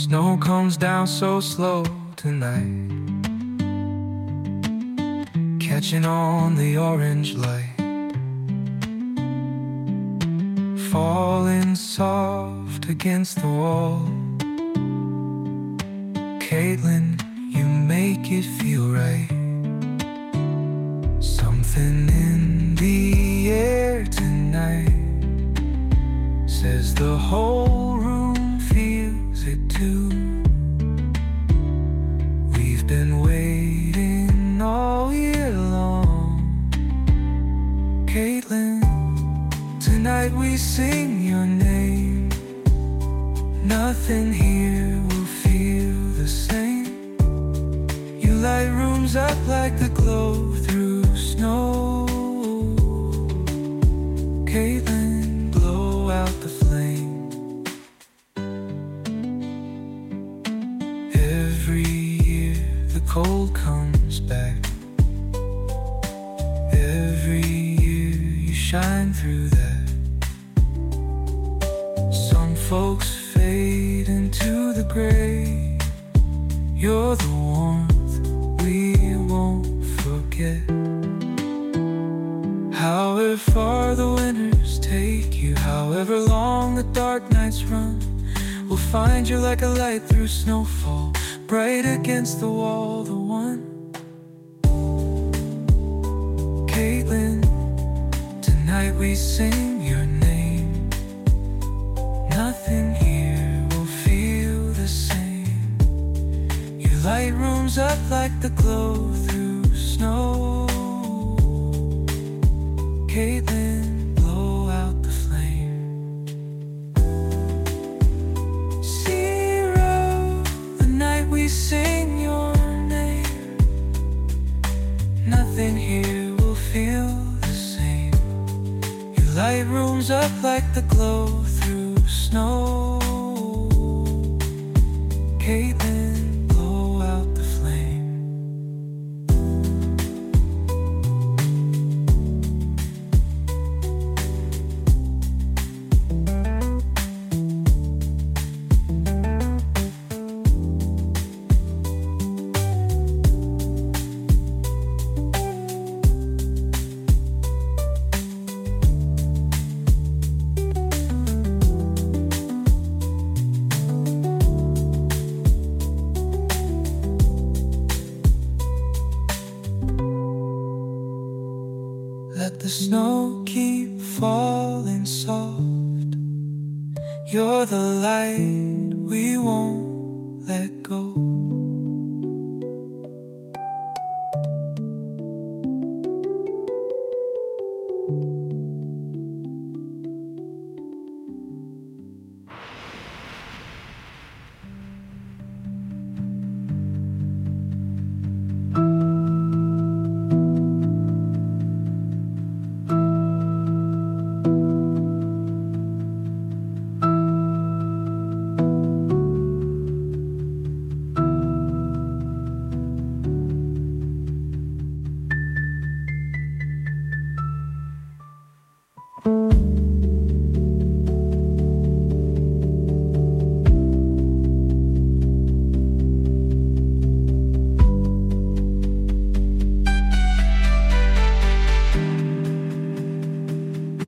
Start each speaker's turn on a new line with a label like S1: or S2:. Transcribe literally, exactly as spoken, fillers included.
S1: Snow comes down so slow tonight, catching on the orange light, falling soft against the wall. Caitlin, you make it feel right. Something in the air tonight says the whole room feels it too. We've been waiting all year long. Caitlin, tonight we sing your name. Nothing here will feel the same. You light rooms up like the glow through snow. Caitlin, blow out the flame. Every year the cold comes back. Every year you shine through that. Some folks fade into the gray. You're the warmth we won't forget. However far the winters take you, however long the dark nights run, we'll find you like a light through snowfall, bright against the wall, the one. Caitlin, tonight we sing your name. Nothing here will feel the same. You light rooms up like the glow through snow. Caitlin, blow out the flame. Zero, the night we sing your name. Nothing here will feel the same. You light rooms up like the glow through snow. Caitlin, blow out the flame. Let the snow keep falling soft. You're the light we won't let go.